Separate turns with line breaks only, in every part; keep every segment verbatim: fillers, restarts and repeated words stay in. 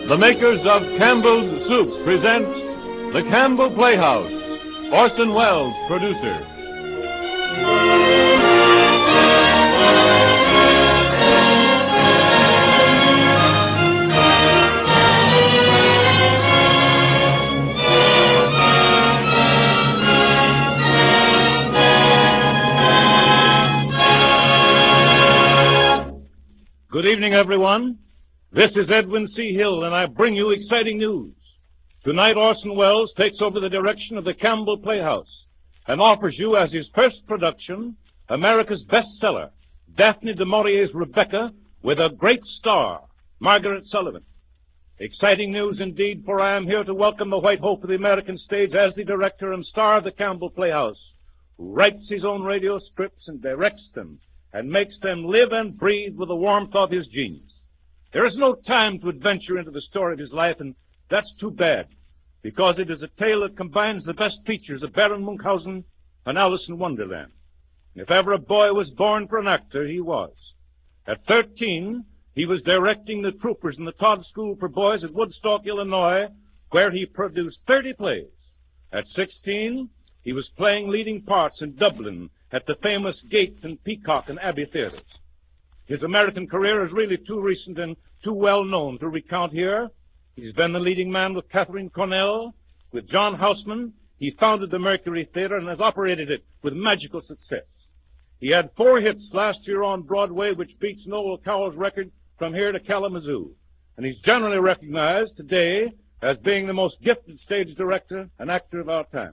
The makers of Campbell's Soups present The Campbell Playhouse. Orson Welles, producer. Good evening, everyone. This is Edwin C. Hill, and I bring you exciting news. Tonight, Orson Welles takes over the direction of the Campbell Playhouse and offers you as his first production America's bestseller, Daphne du Maurier's Rebecca, with a great star, Margaret Sullivan. Exciting news indeed, for I am here to welcome the white hope of the American stage as the director and star of the Campbell Playhouse, who writes his own radio scripts and directs them and makes them live and breathe with the warmth of his genius. There is no time to adventure into the story of his life, and that's too bad, because it is a tale that combines the best features of Baron Munchausen and Alice in Wonderland. And if ever a boy was born for an actor, he was. At thirteen, he was directing the troopers in the Todd School for Boys at Woodstock, Illinois, where he produced thirty plays. At sixteen, he was playing leading parts in Dublin at the famous Gate and Peacock and Abbey theaters. His American career is really too recent and too well known to recount here. He's been the leading man with Katharine Cornell, with John Houseman. He founded the Mercury Theater and has operated it with magical success. He had four hits last year on Broadway, which beats Noel Cowell's record From Here to Kalamazoo. And he's generally recognized today as being the most gifted stage director and actor of our time.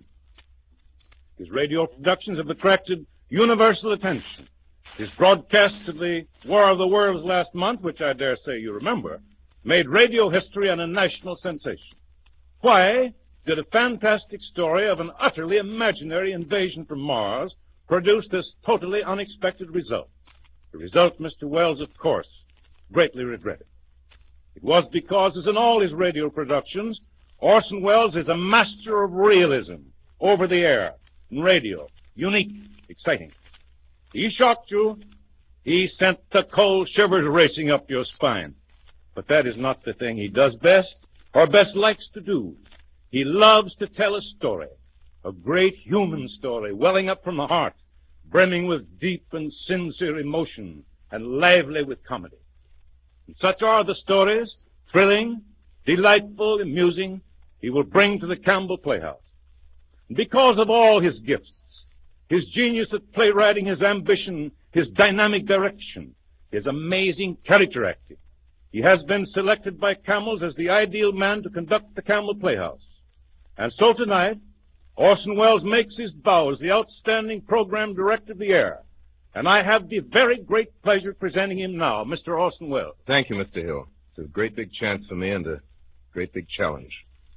His radio productions have attracted universal attention. His broadcasts of the War of the Worlds last month, which I dare say you remember, made radio history and a national sensation. Why did a fantastic story of an utterly imaginary invasion from Mars produce this totally unexpected result? The result, Mister Welles, of course, greatly regretted. It was because, as in all his radio productions, Orson Welles is a master of realism, over the air, in radio, unique, exciting. He shocked you. He sent the cold shivers racing up your spine. But that is not the thing he does best, or best likes to do. He loves to tell a story, a great human story, welling up from the heart, brimming with deep and sincere emotion, and lively with comedy. And such are the stories, thrilling, delightful, amusing, he will bring to the Campbell Playhouse. And because of all his gifts, his genius at playwriting, his ambition, his dynamic direction, his amazing character acting, he has been selected by Campbell's as the ideal man to conduct the Campbell Playhouse. And so tonight, Orson Welles makes his bow as the outstanding program director of the air. And I have the very great pleasure of presenting him now, Mister Orson Welles.
Thank you, Mister Hill. It's a great big chance for me and a great big challenge.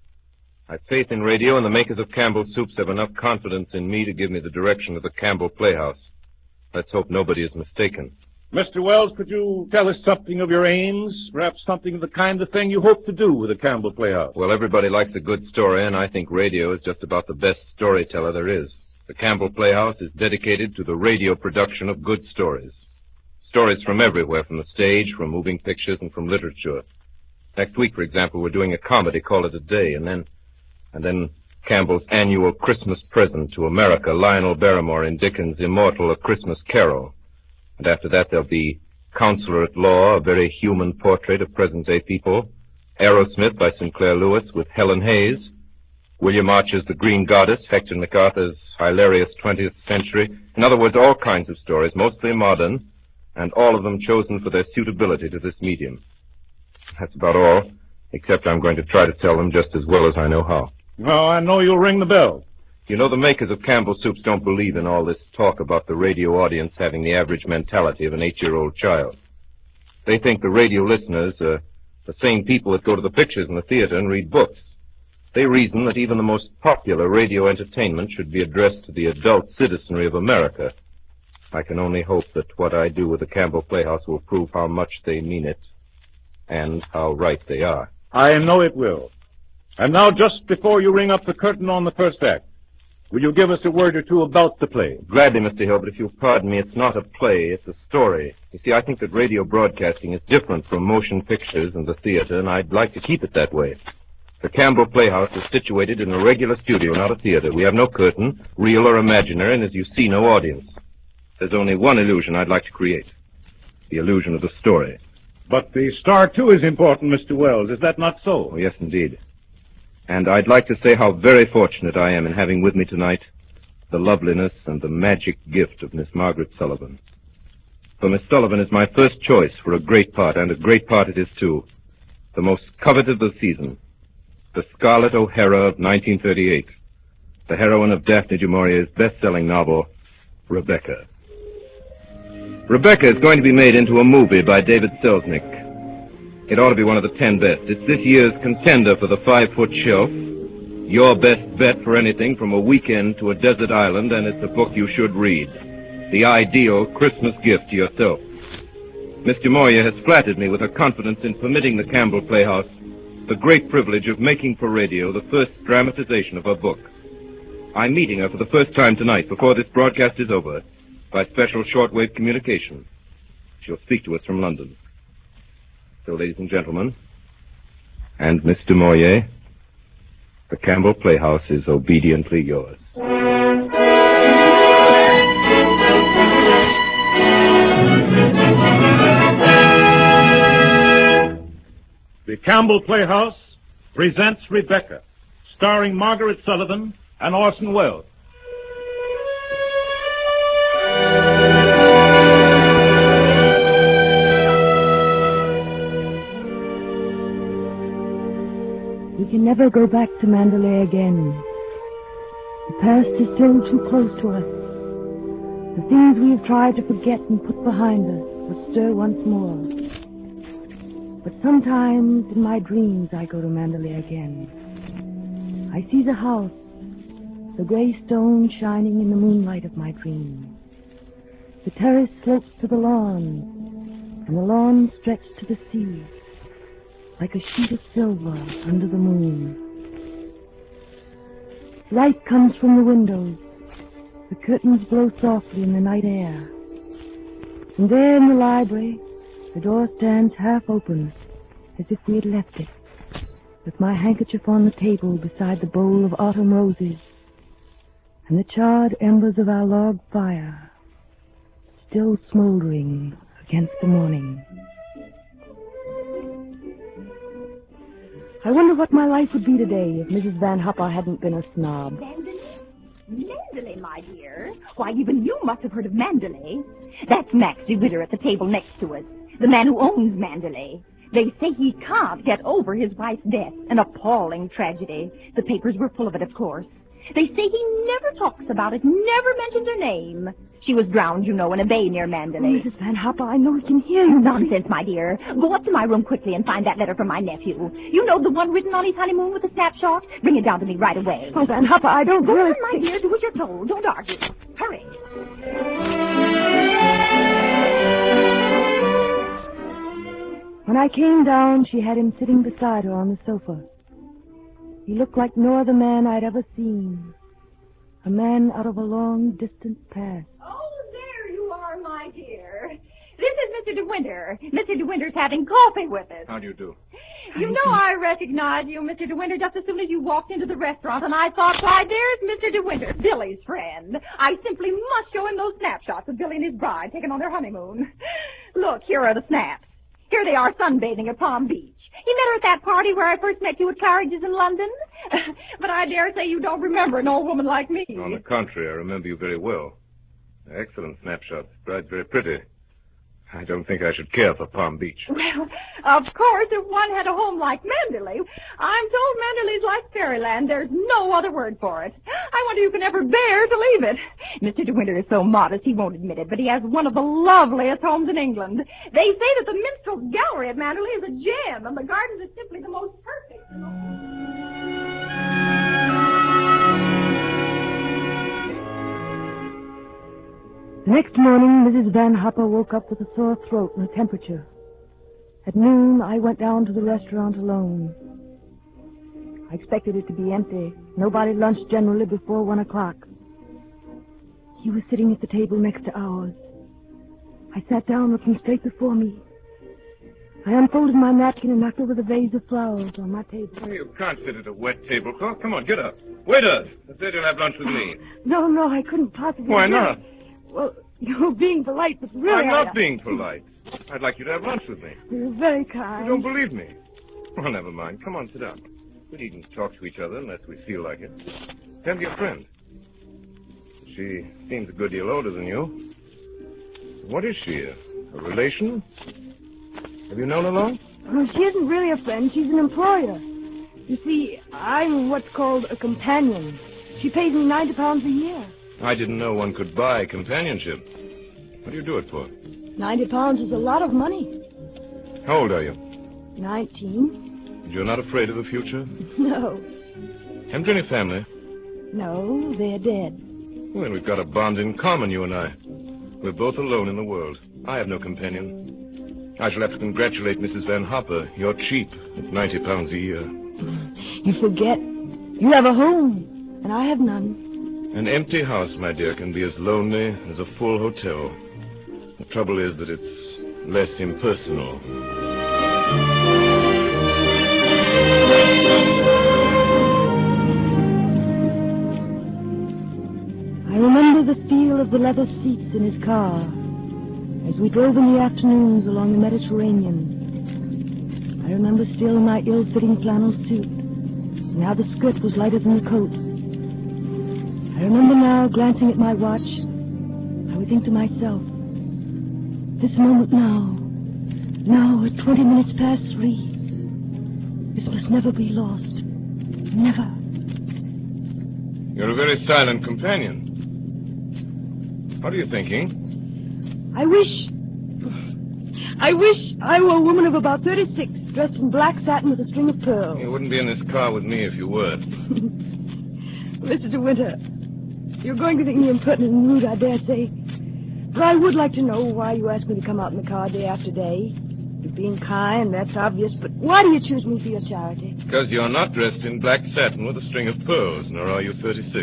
I have faith in radio, and the makers of Campbell's Soups have enough confidence in me to give me the direction of the Campbell Playhouse. Let's hope nobody is mistaken.
Mister Welles, could you tell us something of your aims, perhaps something of the kind of thing you hope to do with the Campbell Playhouse?
Well, everybody likes a good story, and I think radio is just about the best storyteller there is. The Campbell Playhouse is dedicated to the radio production of good stories. Stories from everywhere, from the stage, from moving pictures, and from literature. Next week, for example, we're doing a comedy, Call It a Day, and then... And then Campbell's annual Christmas present to America, Lionel Barrymore in Dickens' immortal A Christmas Carol. And after that there'll be Counselor at Law, a very human portrait of present-day people. Aerosmith by Sinclair Lewis with Helen Hayes. William Archer's The Green Goddess, Hector MacArthur's hilarious twentieth century. In other words, all kinds of stories, mostly modern, and all of them chosen for their suitability to this medium. That's about all, except I'm going to try to tell them just as well as I know how.
Well, I know you'll ring the bell.
You know, the makers of Campbell's Soups don't believe in all this talk about the radio audience having the average mentality of an eight-year-old child. They think the radio listeners are the same people that go to the pictures in the theater and read books. They reason that even the most popular radio entertainment should be addressed to the adult citizenry of America. I can only hope that what I do with the Campbell Playhouse will prove how much they mean it and how right they are.
I know it will. And now, just before you ring up the curtain on the first act, Will you give us a word or two about the play?
Gladly, Mister Hill, but if you'll pardon me, it's not a play, it's a story. You see, I think that radio broadcasting is different from motion pictures and the theater, and I'd like to keep it that way. The Campbell Playhouse is situated in a regular studio, not a theater. We have no curtain, real or imaginary, and as you see, no audience. There's only one illusion I'd like to create. The illusion of the story.
But the star, too, is important, Mister Wells. Is that not so?
Oh, yes, indeed. And I'd like to say how very fortunate I am in having with me tonight the loveliness and the magic gift of Miss Margaret Sullivan. For Miss Sullivan is my first choice for a great part, and a great part it is, too. The most coveted of the season. The Scarlett O'Hara of nineteen thirty-eight. The heroine of Daphne du Maurier's best-selling novel, Rebecca. Rebecca is going to be made into a movie by David Selznick. It ought to be one of the ten best. It's this year's contender for the five-foot shelf. Your best bet for anything from a weekend to a desert island, and it's a book you should read. The ideal Christmas gift to yourself. Miss du Maurier has flattered me with her confidence in permitting the Campbell Playhouse the great privilege of making for radio the first dramatization of her book. I'm meeting her for the first time tonight before this broadcast is over by special shortwave communication. She'll speak to us from London. So, ladies and gentlemen, and Miss du Maurier, the Campbell Playhouse is obediently yours.
The Campbell Playhouse presents Rebecca, starring Margaret Sullivan and Orson Welles.
We can never go back to Mandalay again. The past is still too close to us. The things we have tried to forget and put behind us will stir once more. But sometimes in my dreams I go to Mandalay again. I see the house, the gray stone shining in the moonlight of my dreams. The terrace slopes to the lawn, and the lawn stretched to the sea, like a sheet of silver under the moon. Light comes from the windows. The curtains blow softly in the night air. And there in the library, the door stands half open, as if we had left it, with my handkerchief on the table beside the bowl of autumn roses, and the charred embers of our log fire still smoldering against the morning. I wonder what my life would be today if Missus Van Hopper hadn't been a snob.
Mandalay? Mandalay, my dear. Why, even you must have heard of Mandalay. That's Max DeWitter at the table next to us, the man who owns Mandalay. They say he can't get over his wife's death, an appalling tragedy. The papers were full of it, of course. They say he never talks about it, never mentions her name. She was drowned, you know, in a bay near Mandalay.
Oh, Missus Van Hopper, I know he can hear you.
Nonsense, my dear. Go up to my room quickly and find that letter from my nephew. You know, the one written on his honeymoon with the snapshot? Bring it down to me right away.
Oh, Van Hopper, I don't
Go
really...
on, my dear. Do as you're told. Don't argue. Hurry.
When I came down, she had him sitting beside her on the sofa. He looked like no other man I'd ever seen. A man out of a long, distant past.
Oh, there you are, my dear. This is Mister DeWinter. Mister DeWinter's having coffee with us.
How do you do?
You know I recognized you, Mister DeWinter, just as soon as you walked into the restaurant, and I thought, why, there's Mister DeWinter, Billy's friend. I simply must show him those snapshots of Billy and his bride taken on their honeymoon. Look, here are the snaps. Here they are sunbathing at Palm Beach. He met her at that party where I first met you at Claridge's in London. But I dare say you don't remember an old woman like me.
On the contrary, I remember you very well. Excellent snapshots. Bride's very pretty. I don't think I should care for Palm Beach.
Well, of course, if one had a home like Mandalay, I'm told Mandalay's like fairyland. There's no other word for it. I wonder you can ever bear to leave it. Mister DeWinter is so modest he won't admit it, but he has one of the loveliest homes in England. They say that the Minstrel's Gallery at Mandalay is a gem, and the gardens are simply the most perfect.
The next morning, Missus Van Hopper woke up with a sore throat and a temperature. At noon, I went down to the restaurant alone. I expected it to be empty. Nobody lunched generally before one o'clock. He was sitting at the table next to ours. I sat down looking straight before me. I unfolded my napkin and knocked over the vase of flowers on my table.
Oh, you can't sit at a wet tablecloth. Come on, get up. Waiter, I said you'll have lunch with me.
No, no, I couldn't possibly.
Why not?
Well, you're being polite, but really...
I'm not
I...
being polite. I'd like you to have lunch with me.
You're very kind.
You don't believe me? Well, never mind. Come on, sit down. We needn't talk to each other unless we feel like it. Tell me your friend. She seems a good deal older than you. What is she? A, a relation? Have you known her long?
Well, she isn't really a friend. She's an employer. You see, I'm what's called a companion. She pays me ninety pounds a year.
I didn't know one could buy companionship. What do you do it for?
Ninety pounds is a lot of money.
How old are you?
Nineteen.
And you're not afraid of the future?
No.
Haven't you any family?
No, they're dead.
Well, we've got a bond in common, you and I. We're both alone in the world. I have no companion. I shall have to congratulate Missus Van Hopper. You're cheap at ninety pounds a year.
You forget. You have a home, and I have none.
An empty house, my dear, can be as lonely as a full hotel. The trouble is that it's less impersonal.
I remember the feel of the leather seats in his car as we drove in the afternoons along the Mediterranean. I remember still my ill-fitting flannel suit and how the skirt was lighter than the coat. I remember now glancing at my watch. I would think to myself, this moment now, now at twenty minutes past three, this must never be lost. Never.
You're a very silent companion. What are you thinking?
I wish... I wish I were a woman of about thirty-six, dressed in black satin with a string of pearls.
You wouldn't be in this car with me if you were.
Mister De Winter, you're going to think me impertinent and rude, I dare say. But I would like to know why you asked me to come out in the car day after day. You're being kind, that's obvious, but why do you choose me for your charity?
Because you're not dressed in black satin with a string of pearls, nor are you thirty-six.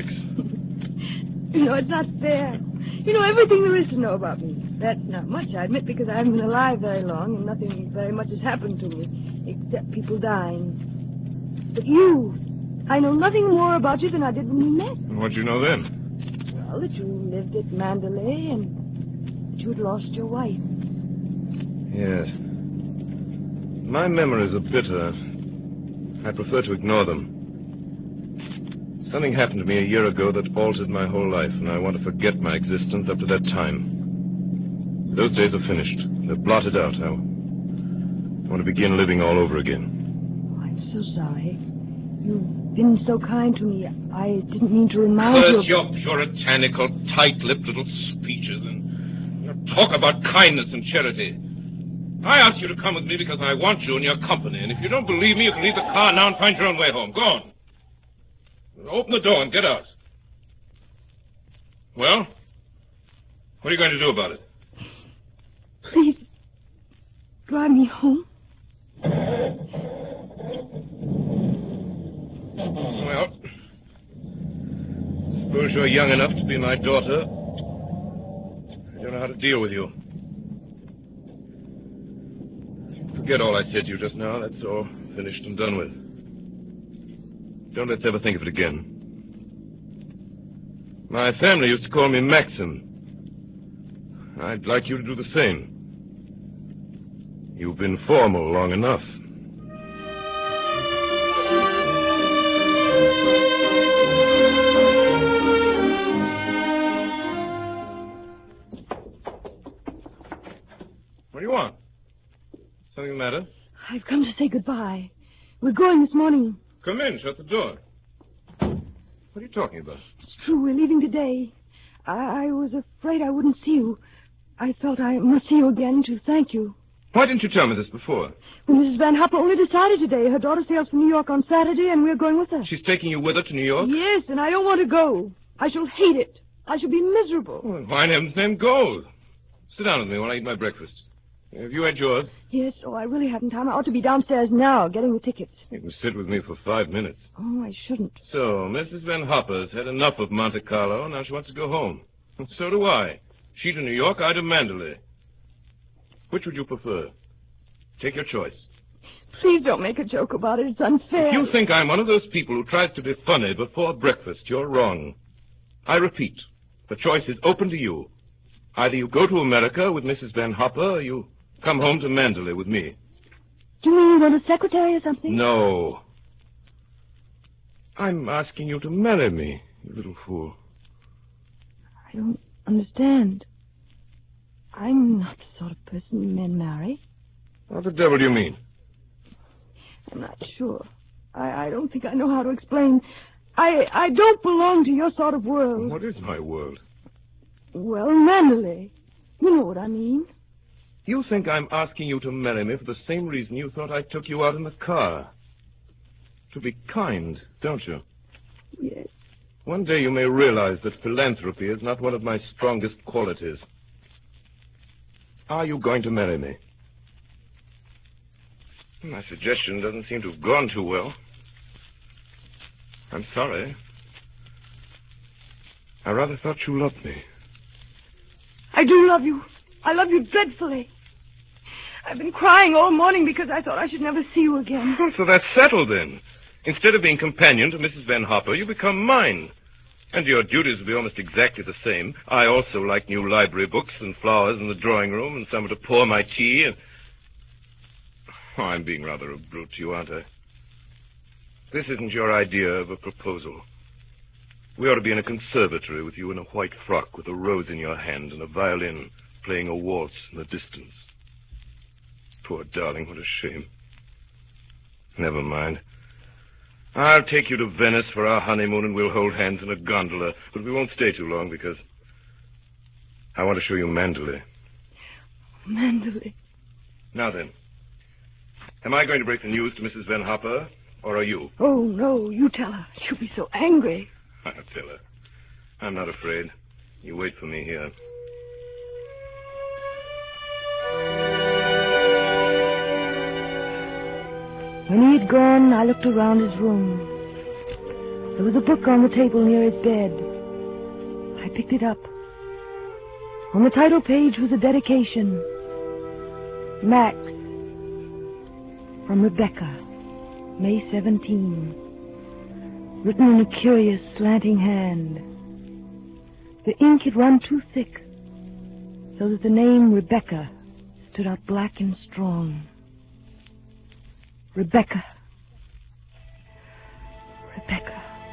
You know, it's not fair. You know everything there is to know about me. That's not much, I admit, because I haven't been alive very long and nothing very much has happened to me, except people dying. But you, I know nothing more about you than I did when we met.
And what'd you know then?
Well, that you lived at Mandalay and that you had lost your wife.
Yes. My memories are bitter. I prefer to ignore them. Something happened to me a year ago that altered my whole life, and I want to forget my existence up to that time. Those days are finished. They're blotted out. I, I want to begin living all over again.
Oh, I'm so sorry. You've been so kind to me. I didn't mean to remind
Curse
you...
your puritanical, tight-lipped little speeches and your talk about kindness and charity. I asked you to come with me because I want you in your company, and if you don't believe me, you can leave the car now and find your own way home. Go on. Open the door and get out. Well? What are you going to do about it?
Please, drive me home.
Well, suppose you're young enough to be my daughter. I don't know how to deal with you. Forget all I said to you just now. That's all finished and done with. Don't let's ever think of it again. My family used to call me Maxim. I'd like you to do the same. You've been formal long enough. What do you want? Something the matter?
I've come to say goodbye. We're going this morning.
Come in. Shut the door. What are you talking about?
It's true. We're leaving today. I, I was afraid I wouldn't see you. I felt I must see you again to thank you.
Why didn't you tell me this before?
Well, Missus Van Hopper only decided today. Her daughter sails for New York on Saturday, and we're going with her.
She's taking you with her to New York?
Yes, and I don't want to go. I shall hate it. I shall be miserable.
Well, why in heaven's name go? Sit down with me while I eat my breakfast. Have you had yours?
Yes, oh, I really haven't time. I ought to be downstairs now, getting the tickets.
You can sit with me for five minutes.
Oh, I shouldn't.
So, Missus Van Hopper's had enough of Monte Carlo. Now she wants to go home. So do I. She to New York, I to Mandalay. Which would you prefer? Take your choice.
Please don't make a joke about it. It's unfair.
If you think I'm one of those people who tries to be funny before breakfast, you're wrong. I repeat, the choice is open to you. Either you go to America with Missus Van Hopper, or you come home to Mandalay with me.
Do you mean you want a secretary or something?
No. I'm asking you to marry me, you little fool.
I don't understand. I'm not the sort of person men marry.
What the devil do you mean?
I'm not sure. I, I don't think I know how to explain. I I don't belong to your sort of world.
What is my world?
Well, Mandalay. You know what I mean.
You think I'm asking you to marry me for the same reason you thought I took you out in the car. To be kind, don't you?
Yes.
One day you may realize that philanthropy is not one of my strongest qualities. Are you going to marry me? My suggestion doesn't seem to have gone too well. I'm sorry. I rather thought you loved me.
I do love you. I love you dreadfully. I've been crying all morning because I thought I should never see you again.
Oh, so that's settled then. Instead of being companion to Missus Van Hopper, you become mine. And your duties will be almost exactly the same. I also like new library books and flowers in the drawing room and somewhere to pour my tea. And... Oh, I'm being rather a brute to you, aren't I? This isn't your idea of a proposal. We ought to be in a conservatory with you in a white frock with a rose in your hand and a violin playing a waltz in the distance. Poor darling, what a shame. Never mind. I'll take you to Venice for our honeymoon and we'll hold hands in a gondola, but we won't stay too long because I want to show you Mandalay.
Mandalay.
Now then, am I going to break the news to Missus Van Hopper, or are you?
Oh, no, you tell her. She'll be so angry.
I'll tell her. I'm not afraid. You wait for me here.
When he had gone, I looked around his room. There was a book on the table near his bed. I picked it up. On the title page was a dedication. Max, from Rebecca, May seventeenth. Written in a curious, slanting hand. The ink had run too thick, so that the name Rebecca stood out black and strong. Rebecca. Rebecca.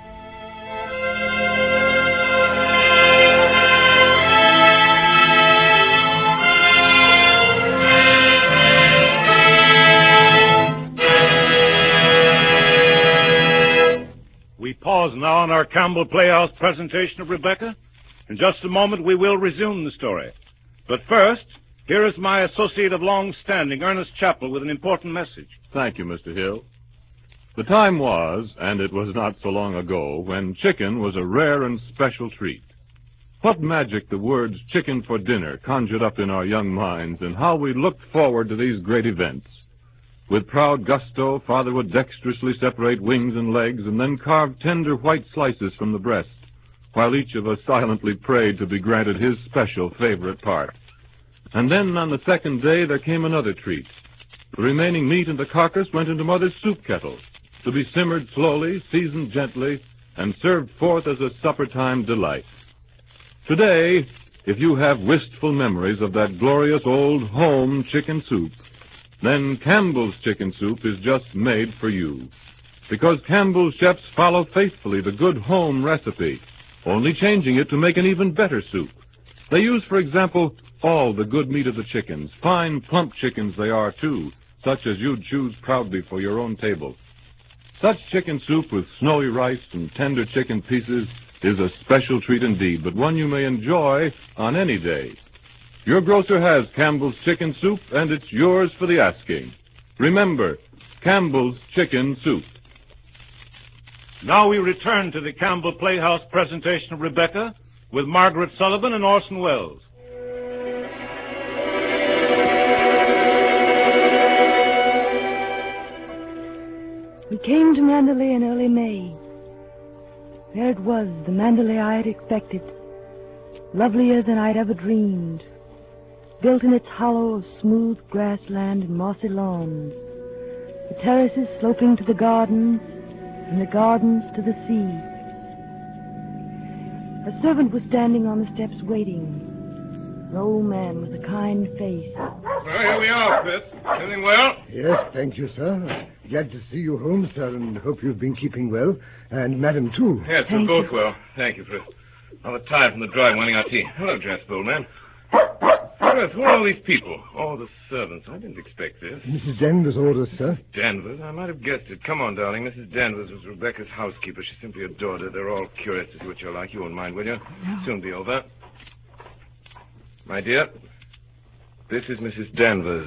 We pause now on our Campbell Playhouse presentation of Rebecca. In just a moment, we will resume the story. But first, here is my associate of long standing, Ernest Chappell, with an important message.
Thank you, Mister Hill. The time was, and it was not so long ago, when chicken was a rare and special treat. What magic the words chicken for dinner conjured up in our young minds, and how we looked forward to these great events. With proud gusto, Father would dexterously separate wings and legs and then carve tender white slices from the breast, while each of us silently prayed to be granted his special favorite part. And then on the second day there came another treat. The remaining meat and the carcass went into Mother's soup kettle, to be simmered slowly, seasoned gently, and served forth as a supper-time delight. Today, if you have wistful memories of that glorious old home chicken soup, then Campbell's Chicken Soup is just made for you. Because Campbell's chefs follow faithfully the good home recipe, only changing it to make an even better soup. They use, for example, all the good meat of the chickens, fine, plump chickens they are, too, such as you'd choose proudly for your own table. Such chicken soup with snowy rice and tender chicken pieces is a special treat indeed, but one you may enjoy on any day. Your grocer has Campbell's Chicken Soup, and it's yours for the asking. Remember, Campbell's Chicken Soup.
Now we return to the Campbell Playhouse presentation of Rebecca with Margaret Sullivan and Orson Welles.
We came to Mandalay in early May. There it was, the Mandalay I had expected, lovelier than I'd ever dreamed, built in its hollow of smooth grassland and mossy lawns, the terraces sloping to the gardens, and the gardens to the sea. A servant was standing on the steps waiting, an old man with a kind face.
Well, here we are, Fritz. Everything well?
Yes, thank you, sir. Glad to see you home, sir, and hope you've been keeping well. And Madam, too.
Yes, we're
Thank
both
you.
well. Thank you, Fritz. Rather tired from the drive wanting our tea. Hello, Jasper, old man. Fritz, who are all these people? All the servants. I didn't expect this.
Missus Danvers' orders, sir.
Danvers? I might have guessed it. Come on, darling. Missus Danvers was Rebecca's housekeeper. She simply adored her. They're all curious to see what you're like. You won't mind, will you?
No.
Soon be over. My dear, this is Missus Danvers.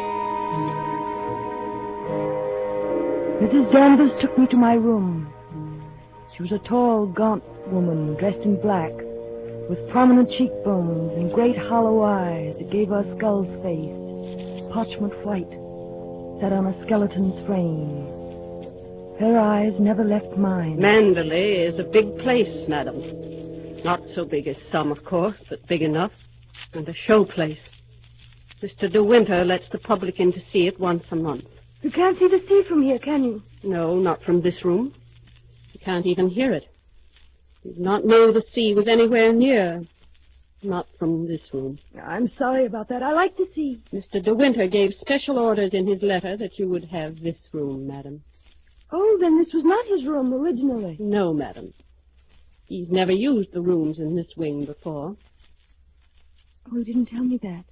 Missus Danvers took me to my room. She was a tall, gaunt woman dressed in black, with prominent cheekbones and great hollow eyes that gave her skull's face, parchment white, set on a skeleton's frame. Her eyes never left mine.
Mandalay is a big place, madam. Not so big as some, of course, but big enough. And a show place. Mister De Winter lets the public in to see it once a month.
You can't see the sea from here, can you?
No, not from this room. You can't even hear it. You do not know the sea was anywhere near. Not from this room.
I'm sorry about that. I like the sea.
Mister De Winter gave special orders in his letter that you would have this room, madam.
Oh, then this was not his room originally.
No, madam. He's never used the rooms in this wing before.
Oh, you didn't tell me that.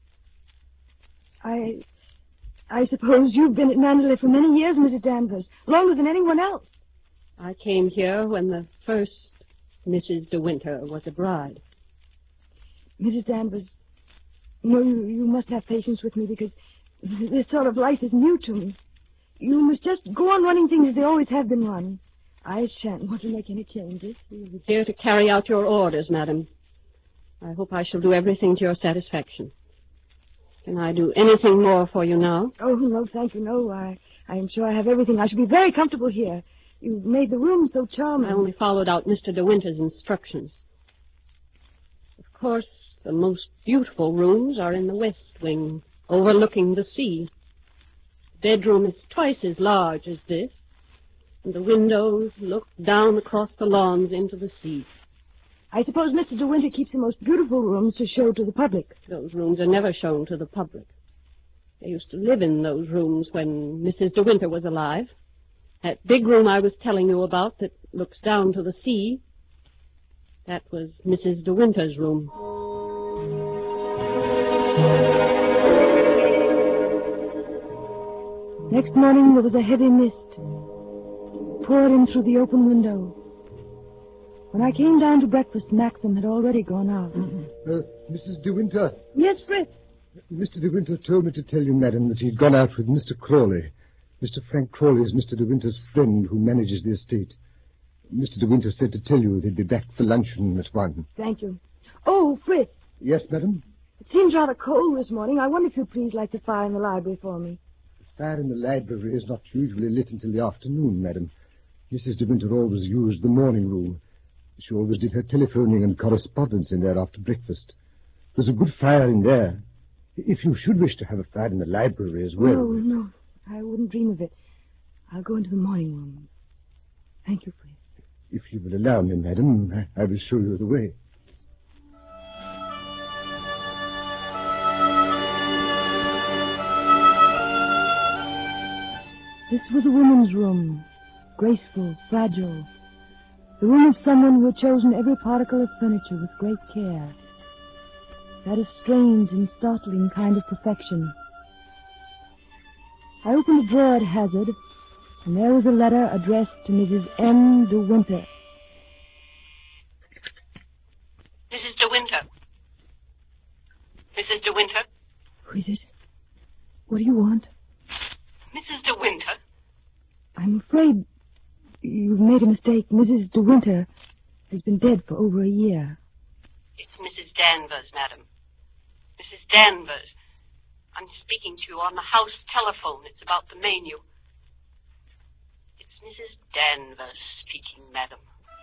I... I suppose you've been at Mandalay for many years, Missus Danvers. Longer than anyone else.
I came here when the first Missus De Winter was a bride.
Missus Danvers, no, you, you must have patience with me because this sort of life is new to me. You must just go on running things as they always have been run. I shan't want to make any changes.
You're here to carry out your orders, madam. I hope I shall do everything to your satisfaction. Can I do anything more for you now?
Oh, no, thank you, no. I, I am sure I have everything. I shall be very comfortable here. You've made the room so charming.
I only followed out Mister De Winter's instructions. Of course, the most beautiful rooms are in the west wing, overlooking the sea. The bedroom is twice as large as this, and the windows look down across the lawns into the sea.
I suppose Mister De Winter keeps the most beautiful rooms to show to the public.
Those rooms are never shown to the public. They used to live in those rooms when Missus De Winter was alive. That big room I was telling you about that looks down to the sea, that was Missus De Winter's room.
Next morning there was a heavy mist. It poured in through the open window. When I came down to breakfast, Maxim had already gone out.
Uh, Missus De Winter.
Yes, Fritz.
Mister De Winter told me to tell you, madam, that he'd gone out with Mister Crawley. Mister Frank Crawley is Mister De Winter's friend who manages the estate. Mister De Winter said to tell you they'd be back for luncheon at one.
Thank you. Oh, Fritz,
Yes, madam?
it seems rather cold this morning. I wonder if you'd please light the fire in the library for me.
The fire in the library is not usually lit until the afternoon, madam. Missus De Winter always used the morning room. She always did her telephoning and correspondence in there after breakfast. There's a good fire in there. If you should wish to have a fire in the library as well.
No, no, I wouldn't dream of it. I'll go into the morning room. Thank you, Fritz.
If you will allow me, madam, I, I will show you the way.
This was a woman's room, graceful, fragile. The room of someone who had chosen every particle of furniture with great care. That is strange and startling kind of perfection. I opened a drawer at hazard, and there was a letter addressed to Missus M. De Winter.
Missus De Winter. Missus De Winter.
Who is it? What do you want?
Missus De Winter.
I'm afraid you've made a mistake. Missus De Winter has been dead for over a year.
It's Missus Danvers, madam. Missus Danvers. I'm speaking to you on the house telephone. It's about the menu.
Missus Danvers speaking, madam.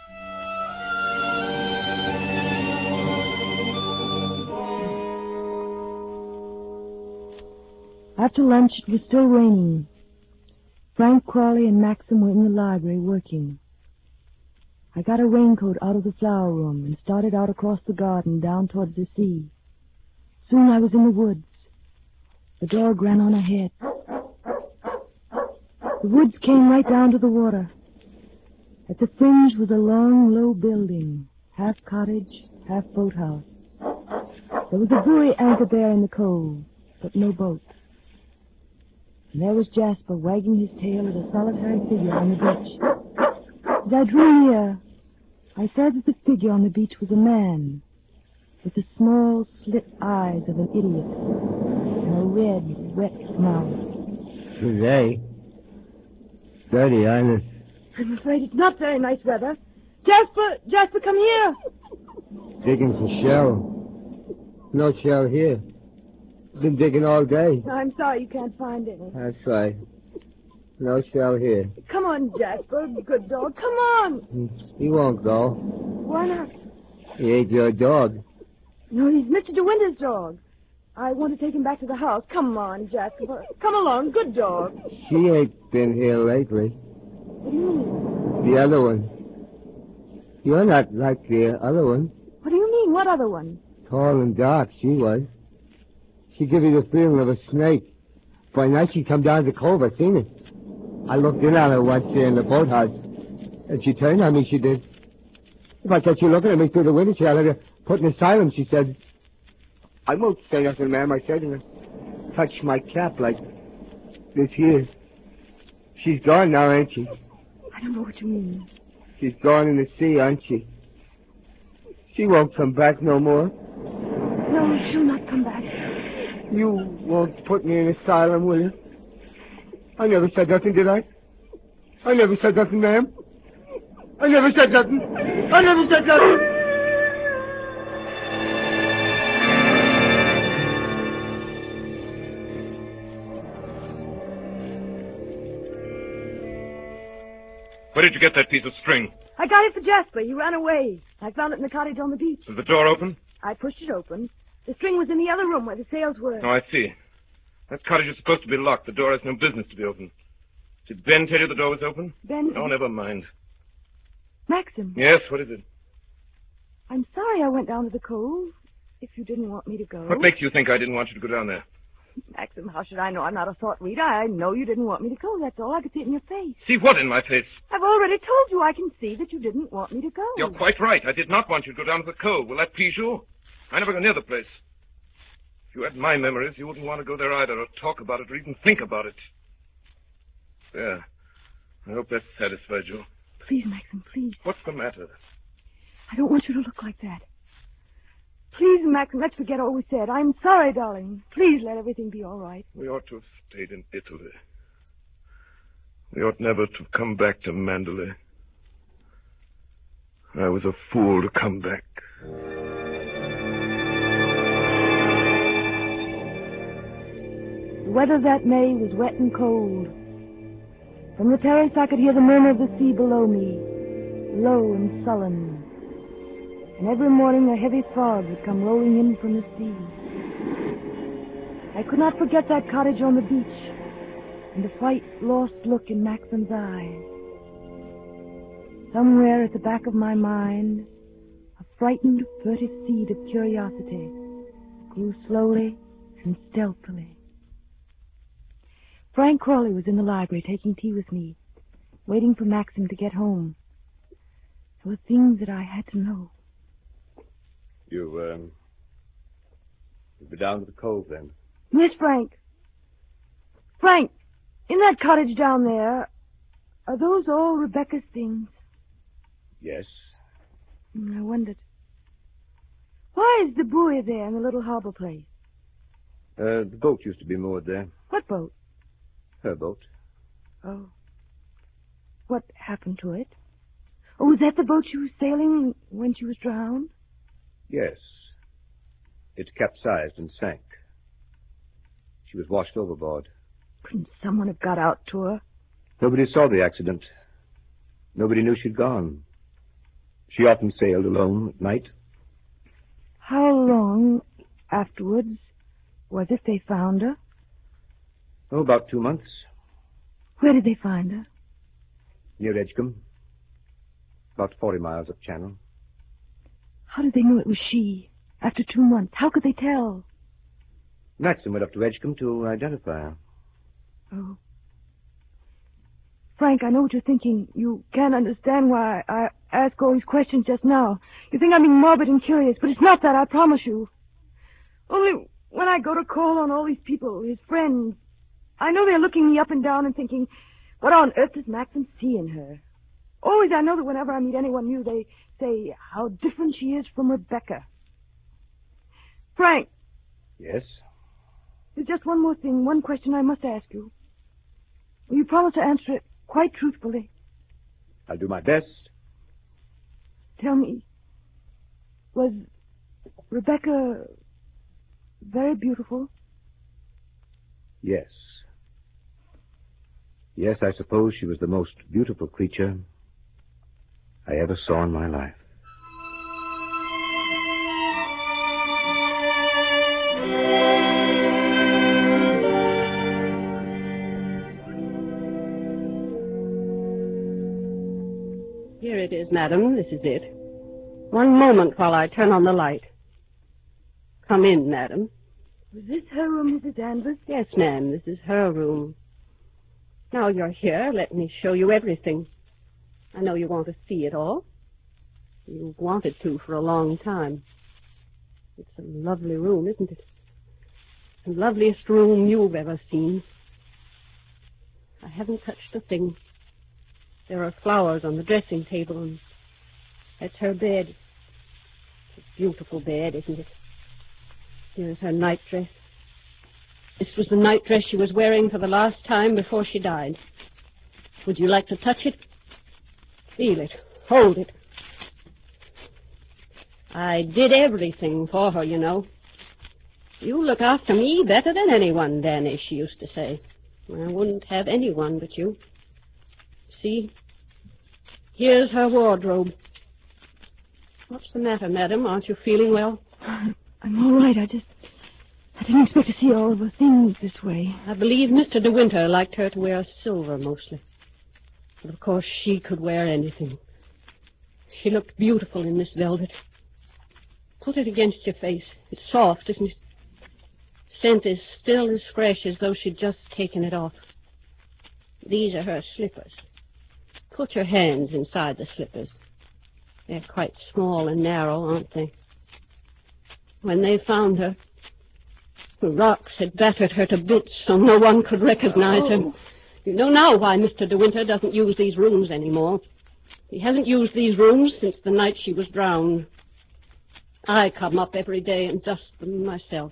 After lunch, it was still raining. Frank Crawley and Maxim were in the library working. I got a raincoat out of the flower room and started out across the garden down towards the sea. Soon I was in the woods. The dog ran on ahead. The woods came right down to the water. At the fringe was a long, low building, half cottage, half boathouse. There was a buoy anchored there in the cove, but no boat. And there was Jasper wagging his tail at a solitary figure on the beach. As I drew near, I saw that the figure on the beach was a man with the small slit eyes of an idiot and a red, wet mouth.
Today? Dirty, Ines.
I'm afraid it's not very nice weather. Jasper, Jasper, come here.
Digging for shell. No shell here. Been digging all day.
I'm sorry you can't find any.
That's right. No shell here.
Come on, Jasper, good dog. Come on.
He won't go.
Why not?
He ain't your dog.
No, he's Mister De Winter's dog. I want to take him back to the house. Come on, Jasper. Come along, good dog.
She ain't been here lately.
What do you mean?
The other one. You're not like the other one.
What do you mean? What other one?
Tall and dark, she was. She give you the feeling of a snake. By night she come down the cove, I seen it. I looked in on her once there in the boathouse. And she turned on me, she did. If I catch you looking at me through the window, she had her put in silence, she said. I won't say nothing, ma'am, I said to her. Touch my cap like this here. She's gone now, ain't she?
I don't know what you mean.
She's gone in the sea, ain't she? She won't come back no more.
No, she'll not come back.
You won't put me in asylum, will you? I never said nothing, did I? I never said nothing, ma'am. I never said nothing. I never said nothing.
Where did you get that piece of string?
I got it for Jasper. He ran away. I found it in the cottage on the beach.
Is the door open?
I pushed it open. The string was in the other room where the sails were.
Oh, I see. That cottage is supposed to be locked. The door has no business to be open. Did Ben tell you the door was open?
Ben?
Oh, never mind.
Maxim.
Yes, what is it?
I'm sorry I went down to the cove, if you didn't want me to go.
What makes you think I didn't want you to go down there?
Maxim, how should I know? I'm not a thought reader. I know you didn't want me to go. That's all. I could see it in your face.
See what in my face?
I've already told you I can see that you didn't want me to go.
You're quite right. I did not want you to go down to the cove. Will that please you? I never go near the place. If you had my memories, you wouldn't want to go there either, or talk about it, or even think about it. There. I hope that satisfied you.
Please, Maxim, please.
What's the matter?
I don't want you to look like that. Please, Maxim, let's forget all we said. I'm sorry, darling. Please let everything be all right.
We ought to have stayed in Italy. We ought never to have come back to Mandalay. I was a fool to come back.
The weather that May was wet and cold. From the terrace I could hear the murmur of the sea below me, low and sullen. And every morning a heavy fog would come rolling in from the sea. I could not forget that cottage on the beach and the white, lost look in Maxim's eyes. Somewhere at the back of my mind, a frightened, furtive seed of curiosity grew slowly and stealthily. Frank Crawley was in the library taking tea with me, waiting for Maxim to get home. There were things that I had to know.
You, um... You'll be down to the cove, then?
Yes, Frank. Frank, in that cottage down there, are those all Rebecca's things?
Yes.
I wondered. Why is the buoy there in the little harbor place?
Uh, the boat used to be moored there.
What boat?
Her boat.
Oh. What happened to it? Oh, was that the boat she was sailing when she was drowned?
Yes. It capsized and sank. She was washed overboard.
Couldn't someone have got out to her?
Nobody saw the accident. Nobody knew she'd gone. She often sailed alone at night.
How long afterwards was it they found her?
Oh, about two months.
Where did they find her?
Near Edgecombe. About forty miles up channel.
How did they know it was she? After two months, how could they tell?
Matson went up to Edgecombe to identify her.
Oh. Frank, I know what you're thinking. You can't understand why I ask all these questions just now. You think I'm being morbid and curious, but it's not that, I promise you. Only when I go to call on all these people, his friends, I know they're looking me up and down and thinking, what on earth does Maxim see in her? Always I know that whenever I meet anyone new, they say how different she is from Rebecca. Frank.
Yes?
There's just one more thing, one question I must ask you. Will you promise to answer it quite truthfully?
I'll do my best.
Tell me, was Rebecca very beautiful?
Yes. Yes, I suppose she was the most beautiful creature I ever saw in my life.
Here it is, madam. This is it. One moment while I turn on the light. Come in, madam.
Was this her room, Missus Danvers?
Yes, ma'am. This is her room. Now you're here, let me show you everything. I know you want to see it all. You've wanted to for a long time. It's a lovely room, isn't it? The loveliest room you've ever seen. I haven't touched a thing. There are flowers on the dressing table, and that's her bed. It's a beautiful bed, isn't it? Here's her nightdress. This was the nightdress she was wearing for the last time before she died. Would you like to touch it? Feel it. Hold it. I did everything for her, you know. You look after me better than anyone, Danny, she used to say. I wouldn't have anyone but you. See? Here's her wardrobe. What's the matter, madam? Aren't you feeling well?
I'm all right. I just... I didn't expect to see all of the things this way.
I believe Mister De Winter liked her to wear silver mostly. But of course she could wear anything. She looked beautiful in this velvet. Put it against your face. It's soft, isn't it? Scent is still as fresh as though she'd just taken it off. These are her slippers. Put your hands inside the slippers. They're quite small and narrow, aren't they? When they found her, the rocks had battered her to bits so no one could recognize
oh.
her. You know now why Mister De Winter doesn't use these rooms anymore. He hasn't used these rooms since the night she was drowned. I come up every day and dust them myself.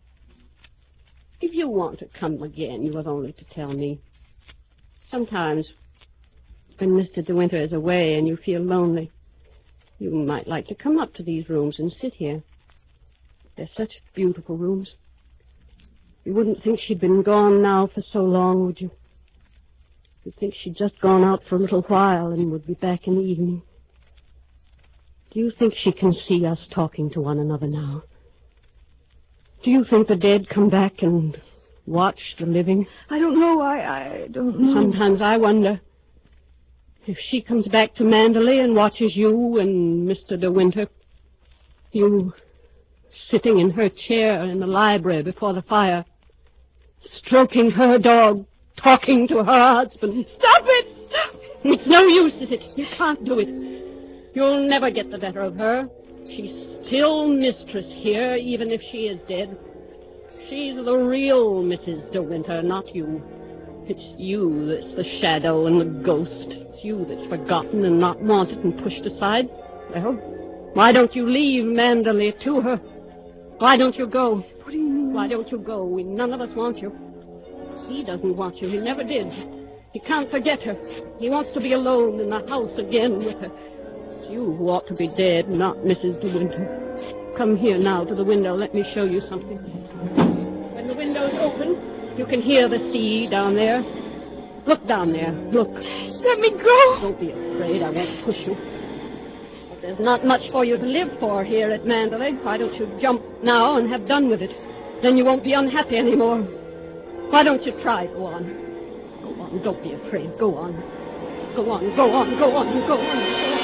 If you want to come again, you have only to tell me. Sometimes, when Mister De Winter is away and you feel lonely, you might like to come up to these rooms and sit here. They're such beautiful rooms. You wouldn't think she'd been gone now for so long, would you? You'd think she'd just gone out for a little while and would be back in the evening. Do you think she can see us talking to one another now? Do you think the dead come back and watch the living?
I don't know. I, I don't know.
Sometimes I wonder if she comes back to Mandalay and watches you and Mister De Winter, you sitting in her chair in the library before the fire, stroking her dog, talking to her husband.
Stop it! Stop it!
It's no use, is it? You can't do it. You'll never get the better of her. She's still mistress here, even if she is dead. She's the real Missus De Winter, not you. It's you that's the shadow and the ghost. It's you that's forgotten and not wanted and pushed aside. Well, why don't you leave Mandalay to her? Why don't you go?
What do you mean?
Why don't you go? We, none of us want you. He doesn't want you. He never did. He can't forget her. He wants to be alone in the house again with her. It's you who ought to be dead, not Missus De Winter. Come here now to the window. Let me show you something. When the window's open, you can hear the sea down there. Look down there. Look.
Let me go.
Don't be afraid. I won't push you. But there's not much for you to live for here at Mandalay. Why don't you jump now and have done with it? Then you won't be unhappy anymore. Why don't you try? Go on. Go on. Don't be afraid. Go on. Go on. Go on. Go on. Go on. Go on.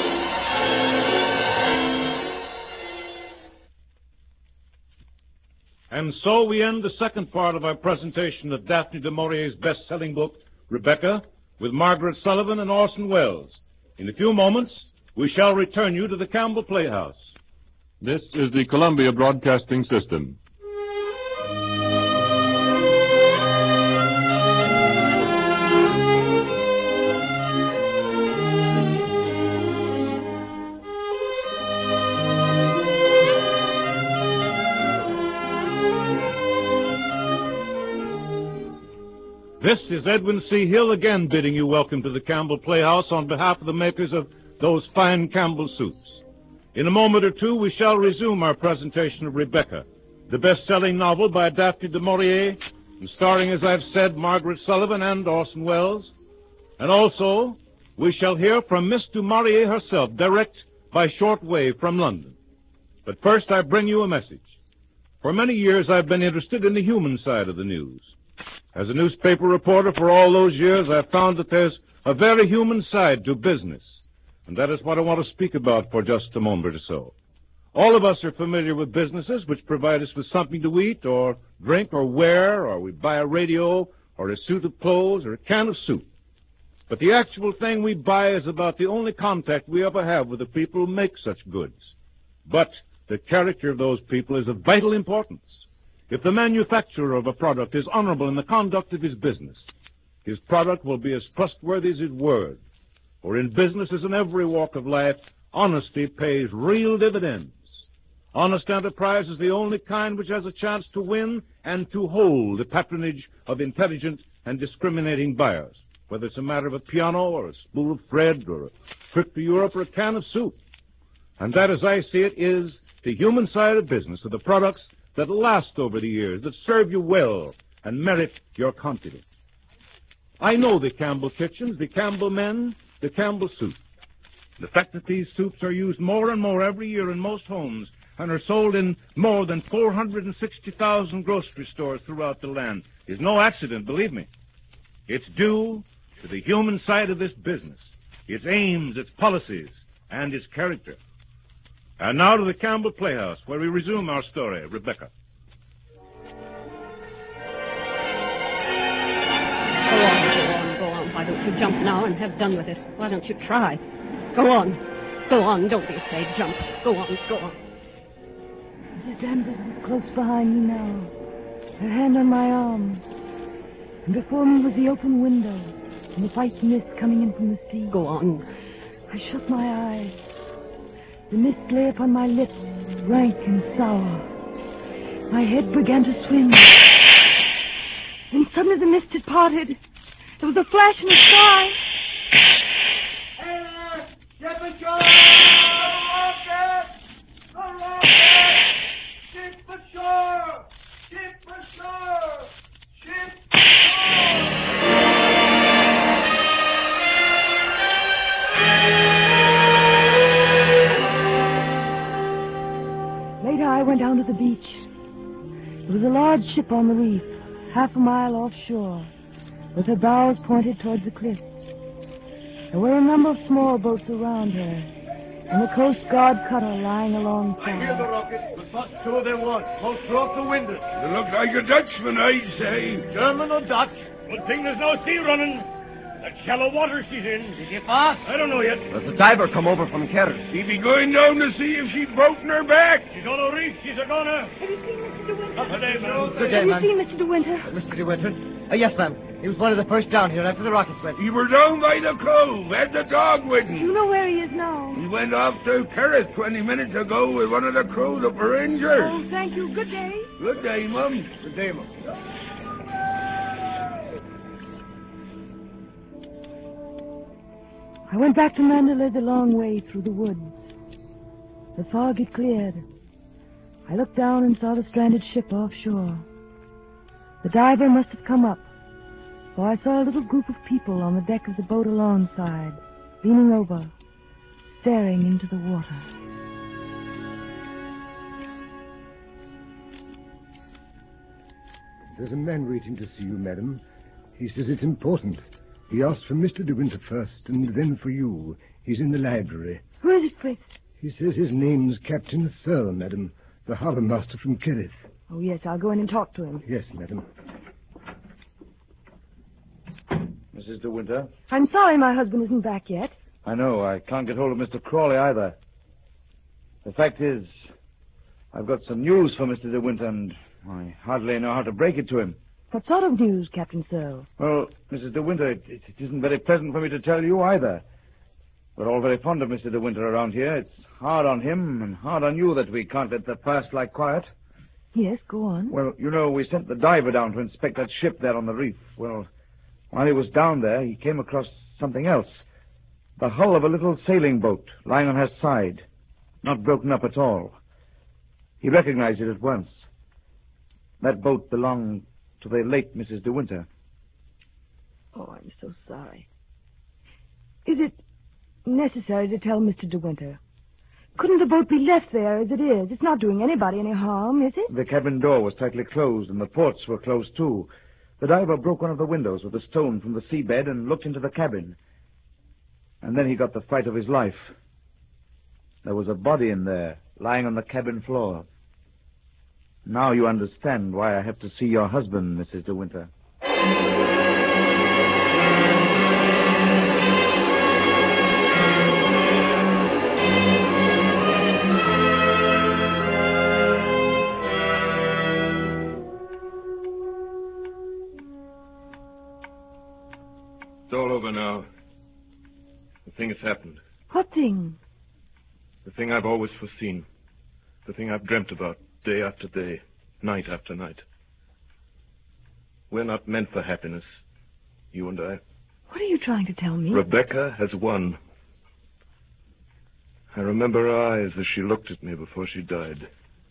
And so we end the second part of our presentation of Daphne du Maurier's best-selling book, Rebecca, with Margaret Sullivan and Orson Welles. In a few moments, we shall return you to the Campbell Playhouse.
This is the Columbia Broadcasting System.
This is Edwin C. Hill again bidding you welcome to the Campbell Playhouse on behalf of the makers of those fine Campbell soups. In a moment or two, we shall resume our presentation of Rebecca, the best-selling novel by Daphne du Maurier, and starring, as I've said, Margaret Sullivan and Orson Welles. And also, we shall hear from Miss du Maurier herself, direct by shortwave from London. But first, I bring you a message. For many years, I've been interested in the human side of the news. As a newspaper reporter for all those years, I've found that there's a very human side to business. And that is what I want to speak about for just a moment or so. All of us are familiar with businesses which provide us with something to eat or drink or wear, or we buy a radio or a suit of clothes or a can of soup. But the actual thing we buy is about the only contact we ever have with the people who make such goods. But the character of those people is of vital importance. If the manufacturer of a product is honorable in the conduct of his business, his product will be as trustworthy as his word. For in business, as in every walk of life, honesty pays real dividends. Honest enterprise is the only kind which has a chance to win and to hold the patronage of intelligent and discriminating buyers, whether it's a matter of a piano or a spool of thread or a trip to Europe or a can of soup. And that, as I see it, is the human side of business, of the products that last over the years, that serve you well and merit your confidence. I know the Campbell kitchens, the Campbell men, the Campbell soup. The fact that these soups are used more and more every year in most homes and are sold in more than four hundred sixty thousand grocery stores throughout the land is no accident, believe me. It's due to the human side of this business, its aims, its policies, and its character. And now to the Campbell Playhouse, where we resume our story, Rebecca.
Go on, go on, go on. Why don't you jump now and have done with it? Why don't you try? Go on. Go on. Don't be afraid. Jump. Go on. Go on.
Missus Danvers was close behind me now, her hand on my arm. And before me was the open window and the white mist coming in from the sea.
Go on.
I shut my eyes. The mist lay upon my lips, rank and sour. My head began to swim. Then suddenly the mist had parted. There was a flash in the sky.
Hey there! Ship ashore! Rocket! A rocket! Ship ashore! Ship ashore! Ship ashore!
Later I went down to the beach. There was a large ship on the reef, half a mile offshore, with her bows pointed towards the cliff. There were a number of small boats around her, and the Coast Guard cutter lying alongside.
I hear the rocket, but what two of them want? Both broke the windows.
You look like a Dutchman, I'd say.
German or Dutch?
Good thing there's no sea running. That shallow water she's in.
Did you pass?
I don't know yet.
Does the diver come over from Kerry? He be going down to see if she'd broken her back.
She's on a reef. She's a goner.
Have you seen Mister De Winter?
Good day, ma'am.
Good day,
Have you
ma'am.
seen Mister De Winter?
Uh, Mister De Winter? Uh, yes, ma'am. He was one of the first down here after the rockets went.
He were down by the cove, had the dog with
Do
him.
you know where he is now?
He went off to Kerry twenty minutes ago with one of the crew, the Rangers.
Oh, thank you. Good day.
Good day, Mum.
Good day, ma'am.
I went back to Mandalay the long way through the woods. The fog had cleared. I looked down and saw the stranded ship offshore. The diver must have come up, for I saw a little group of people on the deck of the boat alongside, leaning over, staring into the water.
There's a man waiting to see you, madam. He says it's important. He asked for Mister De Winter first, and then for you. He's in the library.
Who is it, Fritz?
He says his name's Captain Searle, madam, the harbor master from Kerrith.
Oh, yes, I'll go in and talk to him.
Yes, madam.
Missus De Winter?
I'm sorry my husband isn't back yet.
I know. I can't get hold of Mister Crawley either. The fact is, I've got some news for Mister De Winter, and I hardly know how to break it to him.
What sort of news, Captain Searle?
Well, Missus De Winter, it, it isn't very pleasant for me to tell you either. We're all very fond of Mister De Winter around here. It's hard on him and hard on you that we can't let the past lie quiet.
Yes, go on.
Well, you know, we sent the diver down to inspect that ship there on the reef. Well, while he was down there, he came across something else. The hull of a little sailing boat lying on her side, not broken up at all. He recognized it at once. That boat belonged to the late Missus De Winter.
Oh, I'm so sorry. Is it necessary to tell Mister De Winter? Couldn't the boat be left there as it is? It's not doing anybody any harm, is it?
The cabin door was tightly closed, and the ports were closed, too. The diver broke one of the windows with a stone from the seabed and looked into the cabin. And then he got the fright of his life. There was a body in there, lying on the cabin floor. Now you understand why I have to see your husband, Missus De Winter.
It's all over now. The thing has happened.
What thing?
The thing I've always foreseen. The thing I've dreamt about day after day, night after night. We're not meant for happiness, you and I.
What are you trying to tell me?
Rebecca has won. I remember her eyes as she looked at me before she died.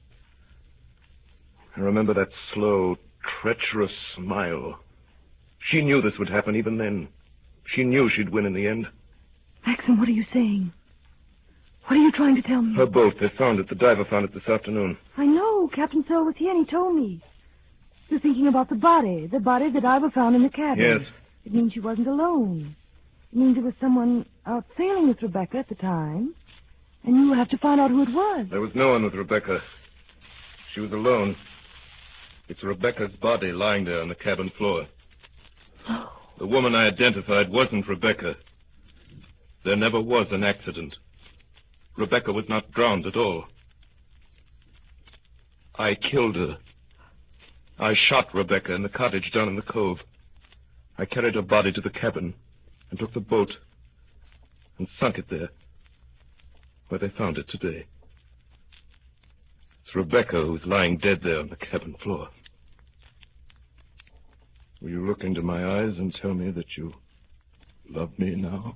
I remember that slow, treacherous smile. She knew this would happen even then. She knew she'd win in the end.
Maxim, what are you saying? What are you trying to tell me?
Her boat, they found it. The diver found it this afternoon.
I know. Captain Searle was here and he told me. You're thinking about the body, the body the diver found in the cabin.
Yes.
It means she wasn't alone. It means there was someone out sailing with Rebecca at the time, and you have to find out who it was.
There was no one with Rebecca. She was alone. It's Rebecca's body lying there on the cabin floor.
Oh.
The woman I identified wasn't Rebecca. There never was an accident. Rebecca was not drowned at all. I killed her. I shot Rebecca in the cottage down in the cove. I carried her body to the cabin and took the boat and sunk it there, where they found it today. It's Rebecca who's lying dead there on the cabin floor. Will you look into my eyes and tell me that you love me now?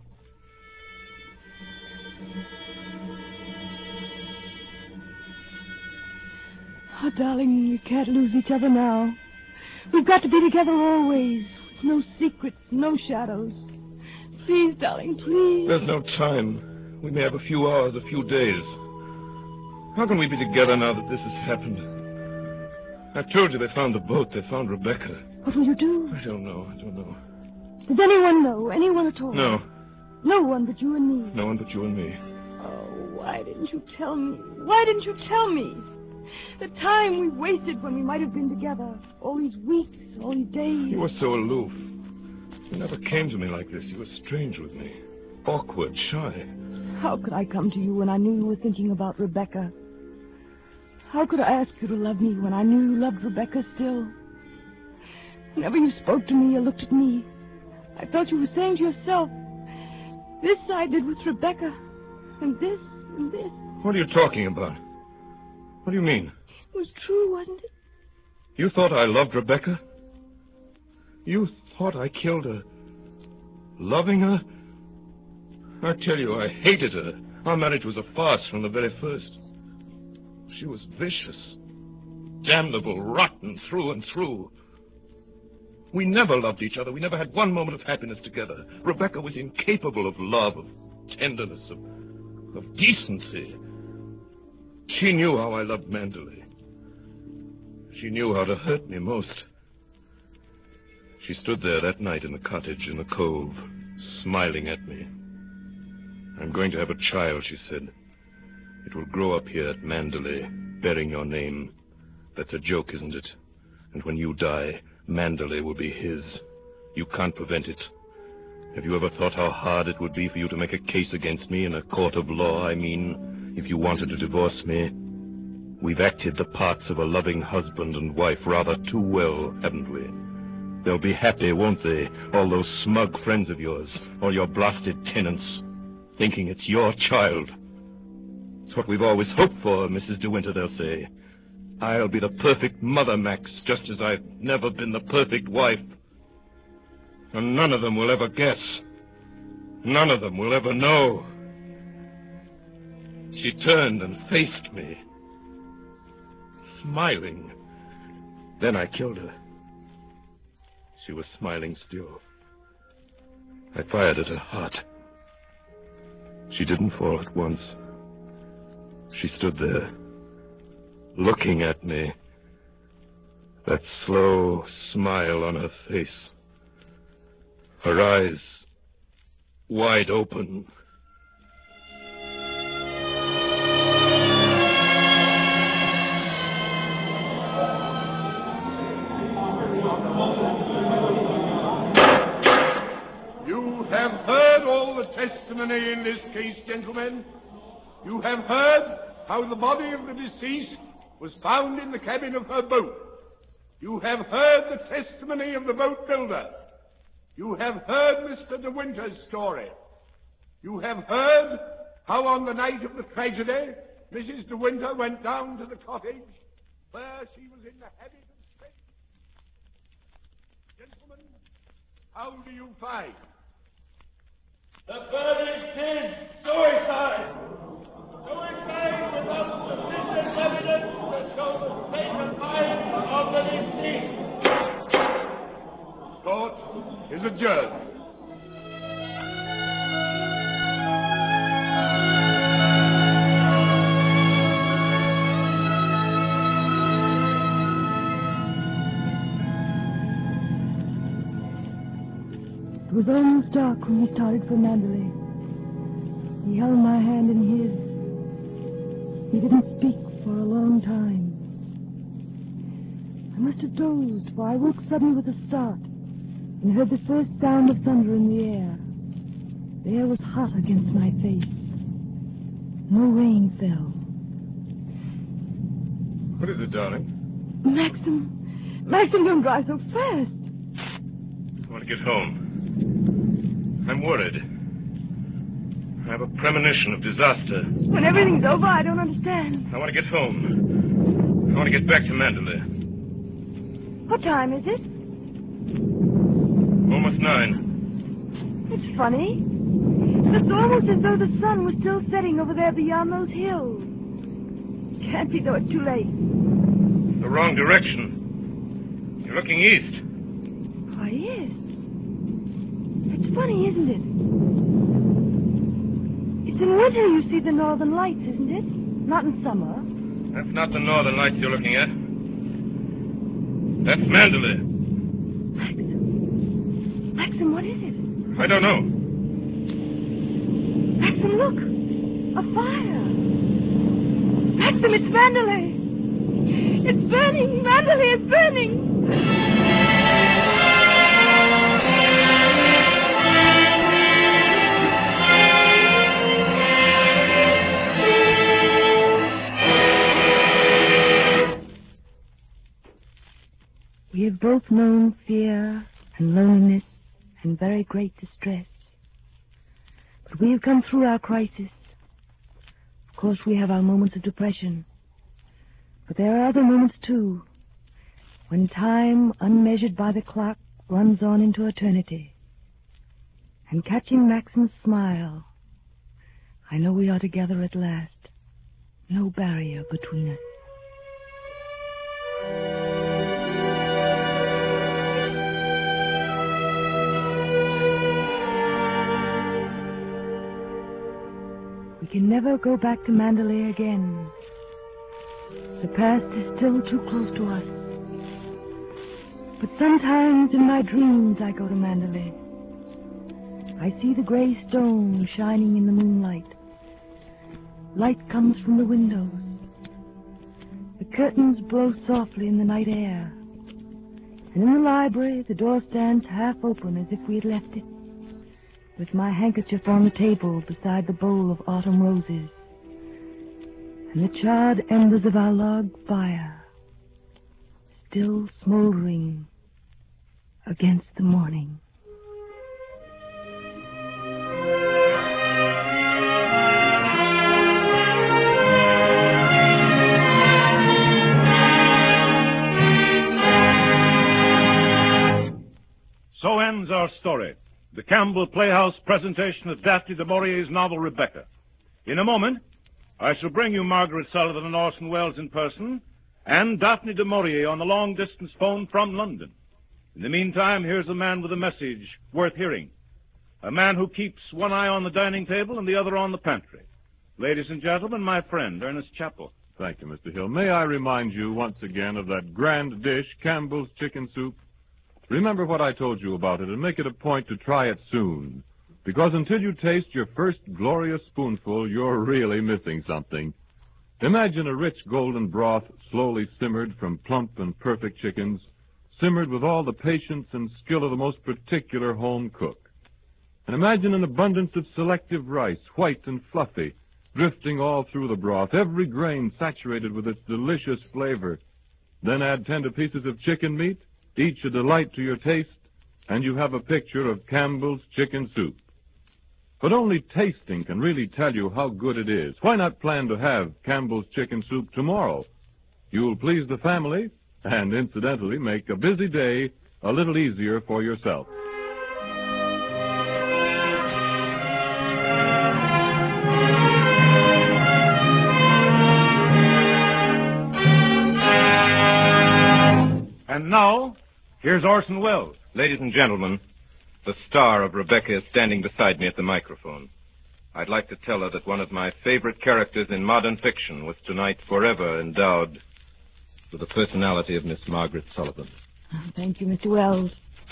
Oh, darling, we can't lose each other now. We've got to be together always. No secrets, no shadows. Please, darling, please.
There's no time. We may have a few hours, a few days. How can we be together now that this has happened? I told you they found the boat. They found Rebecca.
What will you do?
I don't know. I don't know.
Does anyone know? Anyone at all?
No.
No one but you and me.
No one but you and me.
Oh, why didn't you tell me? Why didn't you tell me? The time we wasted when we might have been together. All these weeks, all these days.
You were so aloof. You never came to me like this. You were strange with me. Awkward, shy.
How could I come to you when I knew you were thinking about Rebecca? How could I ask you to love me when I knew you loved Rebecca still? Whenever you spoke to me or looked at me, I felt you were saying to yourself, this I did with Rebecca, and this, and this.
What are you talking about? What do you mean?
It was true, wasn't it?
You thought I loved Rebecca? You thought I killed her? Loving her? I tell you, I hated her. Our marriage was a farce from the very first. She was vicious, damnable, rotten through and through.
We never loved each other. We never had one moment of happiness together. Rebecca was incapable of love, of tenderness, of, of decency. She knew how I loved Manderley. She knew how to hurt me most. She stood there that night in the cottage in the cove, smiling at me. I'm going to have a child, she said. It will grow up here at Manderley, bearing your name. That's a joke, isn't it? And when you die, Manderley will be his. You can't prevent it. Have you ever thought how hard it would be for you to make a case against me in a court of law? I mean, if you wanted to divorce me. We've acted the parts of a loving husband and wife rather too well, haven't we? They'll be happy, won't they? All those smug friends of yours, all your blasted tenants, thinking it's your child. It's what we've always hoped for, Missus De Winter, they'll say. I'll be the perfect mother, Max, just as I've never been the perfect wife. And none of them will ever guess. None of them will ever know. She turned and faced me, smiling. Then I killed her. She was smiling still. I fired at her heart. She didn't fall at once. She stood there, looking at me, that slow smile on her face, her eyes wide open. You have heard all the testimony in this case, gentlemen. You have heard how the body of the deceased was found in the cabin of her boat. You have heard the testimony of the boat builder. You have heard Mister De Winter's story. You have heard how on the night of the tragedy, Missus De Winter went down to the cottage where she was in the habit of staying. Gentlemen, how do you find?
The verdict is suicide. Suicide without sufficient evidence to show the state of mind of the deceased.
Court is adjourned.
It was almost dark when we started for Manderley. He held my hand in his. He didn't speak for a long time. I must have dozed, for I woke suddenly with a start and heard the first sound of thunder in the air. The air was hot against my face. No rain fell.
What is it, darling?
Maxim! Maxim, don't drive so fast!
I want to get home. I'm worried. I have a premonition of disaster.
When everything's over, I don't understand.
I want to get home. I want to get back to Manderley.
What time is it?
Almost nine.
It's funny. It's almost as though the sun was still setting over there beyond those hills. Can't be, though it's too late.
The wrong direction. You're looking east.
Why, yes. It's funny, isn't it? It's in winter you see the northern lights, isn't it? Not in summer.
That's not the northern lights you're looking at. That's Manderley.
Maxim. Maxim, what is it?
I don't know.
Maxim, look. A fire. Maxim, it's Manderley. It's burning. Manderley is burning. We have both known fear and loneliness and very great distress. But we have come through our crisis. Of course, we have our moments of depression. But there are other moments, too, when time, unmeasured by the clock, runs on into eternity. And catching Maxim's smile, I know we are together at last. No barrier between us. We can never go back to Mandalay again. The past is still too close to us. But sometimes in my dreams I go to Mandalay. I see the gray stone shining in the moonlight. Light comes from the windows. The curtains blow softly in the night air. And in the library, the door stands half open as if we had left it, with my handkerchief on the table beside the bowl of autumn roses, and the charred embers of our log fire still smoldering against the morning.
So ends our story. The Campbell Playhouse presentation of Daphne du Maurier's novel, Rebecca. In a moment, I shall bring you Margaret Sullivan and Orson Welles in person, and Daphne du Maurier on the long-distance phone from London. In the meantime, here's a man with a message worth hearing. A man who keeps one eye on the dining table and the other on the pantry. Ladies and gentlemen, my friend, Ernest Chappell.
Thank you, Mister Hill. May I remind you once again of that grand dish, Campbell's Chicken Soup? Remember what I told you about it and make it a point to try it soon. Because until you taste your first glorious spoonful, you're really missing something. Imagine a rich golden broth slowly simmered from plump and perfect chickens, simmered with all the patience and skill of the most particular home cook. And imagine an abundance of selective rice, white and fluffy, drifting all through the broth, every grain saturated with its delicious flavor. Then add tender pieces of chicken meat, each a delight to your taste, and you have a picture of Campbell's Chicken Soup. But only tasting can really tell you how good it is. Why not plan to have Campbell's Chicken Soup tomorrow? You'll please the family and, incidentally, make a busy day a little easier for yourself.
And now, here's Orson Welles.
Ladies and gentlemen, the star of Rebecca is standing beside me at the microphone. I'd like to tell her that one of my favorite characters in modern fiction was tonight forever endowed with the personality of Miss Margaret Sullivan.
Oh, thank you, Mister Wells.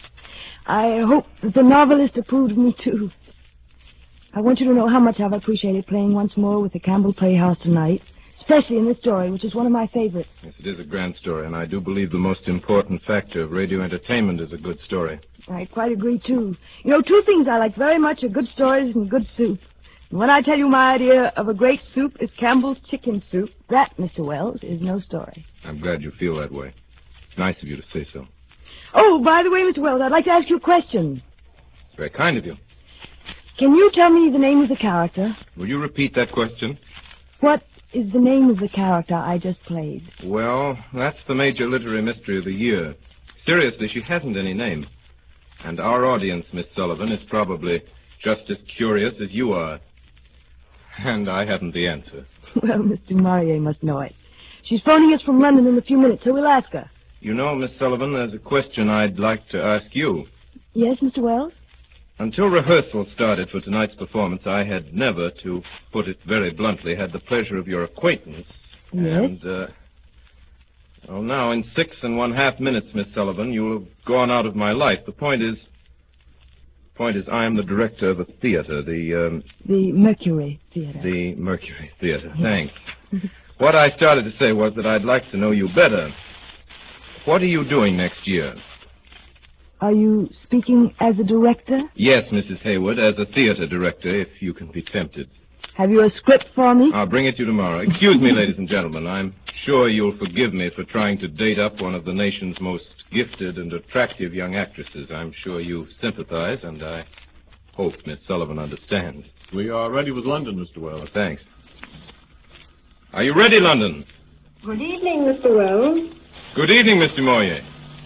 I hope that the novelist approved of me, too. I want you to know how much I've appreciated playing once more with the Campbell Playhouse tonight, especially in this story, which is one of my favorites.
Yes, it is a grand story, and I do believe the most important factor of radio entertainment is a good story.
I quite agree, too. You know, two things I like very much are good stories and good soup. And when I tell you my idea of a great soup is Campbell's Chicken Soup, that, Mister Wells, is no story.
I'm glad you feel that way. It's nice of you to say so.
Oh, by the way, Mister Wells, I'd like to ask you a question.
It's very kind of you.
Can you tell me the name of the character?
Will you repeat that question?
What is the name of the character I just played?
Well, that's the major literary mystery of the year. Seriously, she hasn't any name. And our audience, Miss Sullivan, is probably just as curious as you are. And I haven't the answer.
Well, Mister Maurier must know it. She's phoning us from London in a few minutes, so we'll ask her.
You know, Miss Sullivan, there's a question I'd like to ask you.
Yes, Mister Wells?
Until rehearsal started for tonight's performance, I had never, to put it very bluntly, had the pleasure of your acquaintance.
Yes?
And, uh, well, now, in six and one-half minutes, Miss Sullivan, you'll have gone out of my life. The point is, the point is, I am the director of a theater, the, um...
The Mercury Theater.
The Mercury Theater, thanks. What I started to say was that I'd like to know you better. What are you doing next year?
Are you speaking as a director?
Yes, Missus Hayward, as a theater director, if you can be tempted.
Have you a script for me?
I'll bring it to you tomorrow. Excuse me, ladies and gentlemen. I'm sure you'll forgive me for trying to date up one of the nation's most gifted and attractive young actresses. I'm sure you sympathize, and I hope Miss Sullivan understands.
We are ready with London, Mister Wells.
Oh, thanks. Are you ready, London?
Good evening, Mister Wells.
Good evening, Mister Moyer.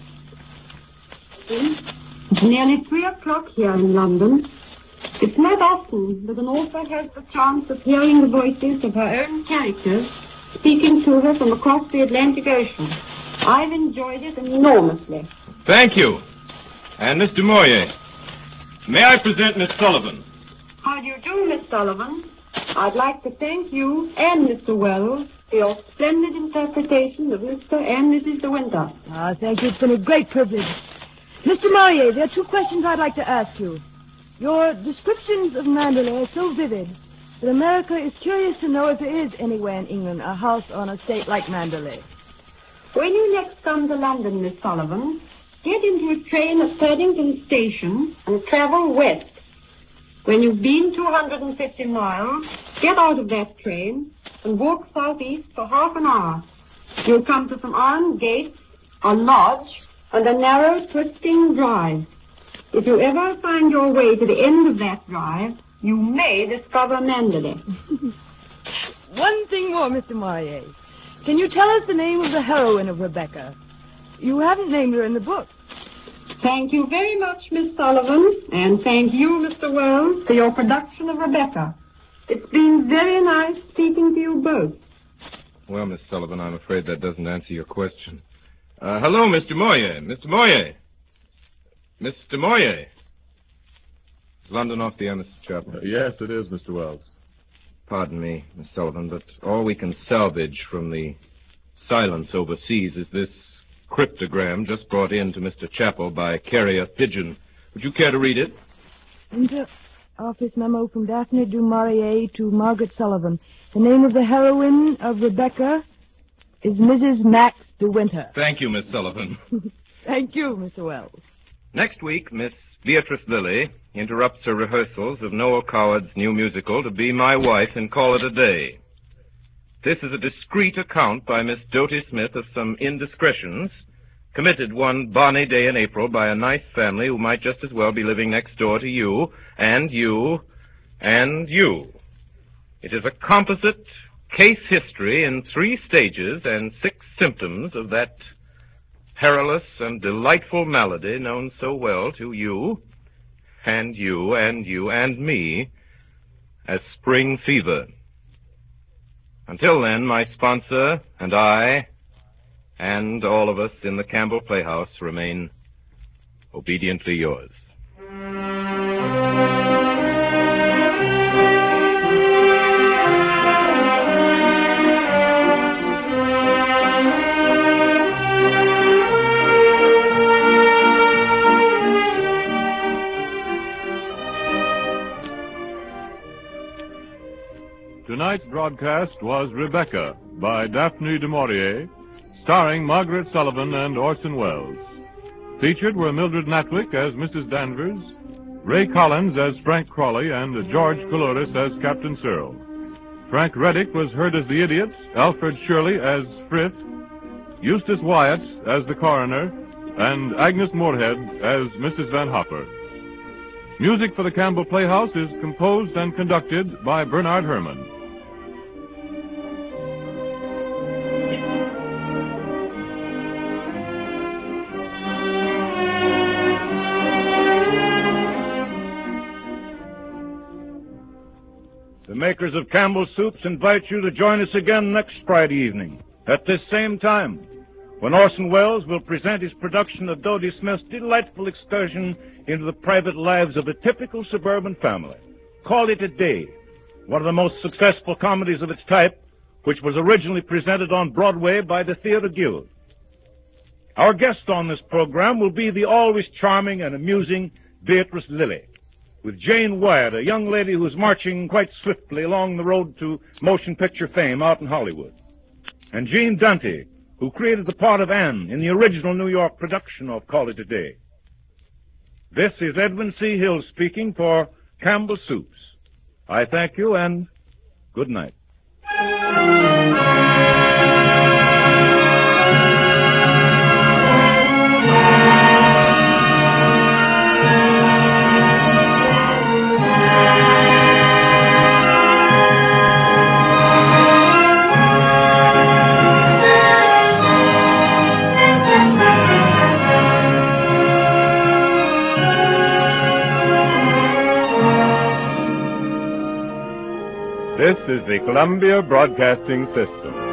It's nearly three o'clock here in London. It's not often that an author has the chance of hearing the voices of her own characters speaking to her from across the Atlantic Ocean. I've enjoyed it enormously.
Thank you. And Mister Moyer, may I present Miss Sullivan?
How do you do, Miss Sullivan? I'd like to thank you and Mister Wells for your splendid interpretation of Mister and Missus De Winter.
Ah, thank you. It's been a great privilege. Mister Maurier, there are two questions I'd like to ask you. Your descriptions of Mandalay are so vivid that America is curious to know if there is anywhere in England a house or an estate like Mandalay.
When you next come to London, Miss Sullivan, get into a train at Paddington Station and travel west. When you've been two hundred fifty miles, get out of that train and walk southeast for half an hour. You'll come to some iron gates, a lodge, and a narrow, twisting drive. If you ever find your way to the end of that drive, you may discover Mandalay.
One thing more, Mister Maurier. Can you tell us the name of the heroine of Rebecca? You haven't named her in the book.
Thank you very much, Miss Sullivan, and thank you, Mister Wells, for your production of Rebecca. It's been very nice speaking to you both.
Well, Miss Sullivan, I'm afraid that doesn't answer your question. Uh, hello, Mister Moyer. Mister Moyer. Mister Moyer. Is London off the Ennis Chapel?
Uh, yes, it is, Mister Wells.
Pardon me, Miss Sullivan, but all we can salvage from the silence overseas is this cryptogram just brought in to Mister Chapel by Carrier Pigeon. Would you care to read it?
Inter office memo from Daphne du Maurier to Margaret Sullivan. The name of the heroine of Rebecca is Missus Max de Winter.
Thank you, Miss Sullivan.
Thank you, Mister Wells.
Next week, Miss Beatrice Lilly interrupts her rehearsals of Noel Coward's new musical to be my wife and call it a day. This is a discreet account by Miss Doty Smith of some indiscretions committed one bonny day in April by a nice family who might just as well be living next door to you, and you, and you. It is a composite case history in three stages and six symptoms of that perilous and delightful malady known so well to you, and you, and you, and me as spring fever. Until then, my sponsor and I and all of us in the Campbell Playhouse remain obediently yours.
Tonight's broadcast was Rebecca by Daphne du Maurier, starring Margaret Sullivan and Orson Welles. Featured were Mildred Natwick as Missus Danvers, Ray Collins as Frank Crawley, and George Coulouris as Captain Searle. Frank Reddick was heard as the idiot, Alfred Shirley as Frith, Eustace Wyatt as the coroner, and Agnes Moorehead as Missus Van Hopper. Music for the Campbell Playhouse is composed and conducted by Bernard Herrmann.
The makers of Campbell Soups invite you to join us again next Friday evening at this same time, when Orson Welles will present his production of Doty Smith's delightful excursion into the private lives of a typical suburban family. Call It a Day, one of the most successful comedies of its type, which was originally presented on Broadway by the Theatre Guild. Our guest on this program will be the always charming and amusing Beatrice Lilly, with Jane Wyatt, a young lady who's marching quite swiftly along the road to motion picture fame out in Hollywood, and Gene Dante, who created the part of Anne in the original New York production of Call It a Day. This is Edwin C. Hill speaking for Campbell Soups. I thank you and good night.
This is the Columbia Broadcasting System.